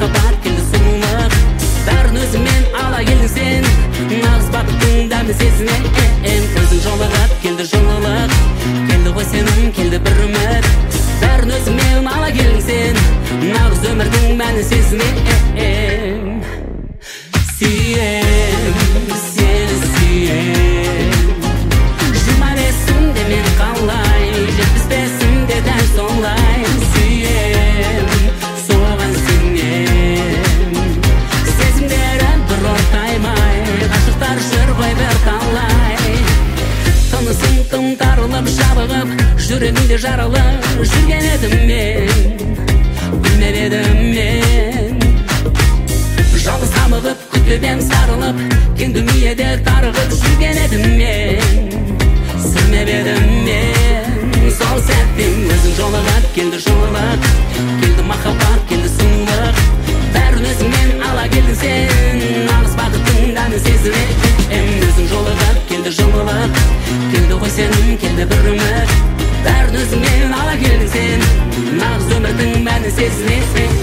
махаббат, келді сұлулық. Бәрін өзімен ала келдің сен, нағыз бақыттың дәмін сезінем. Көзің жолығып, келді жылылық, келді ғой сенім, келді бір үміт. Бәрін өзімен ала келдің сен, нағыз өмірдің мәнін сезінем. Сүйем, сені сүйем. 25-сімде мен қалай, 75-сімде дәл солай. Сүйем, соған сенем. Сезімдері бір ортаймай, ғашықтар жүр ғой бір талай. Тынысың тым тарылып жабығып, жүрегімде жарылып жүрген едім мен, білмеп едім мен. Жалғыз қамығып, күтіп ем сарылып, кең дүниеде тарығып жүрген едім мен, сүймеп едім мен. Сол сәттен өзің жолығып, келді жылылық, келді махаббат, келді сұлулық. Бәрін өзіңмен ала келдің сен, нағыз бақыттың дәмін сезінем. Өзің жолығып, келді жылылық, келді ғой сенім, келді бір үміт. Бәрін өзіңмен ала келдің сен, нағыз өмірдің мәнін сезінем.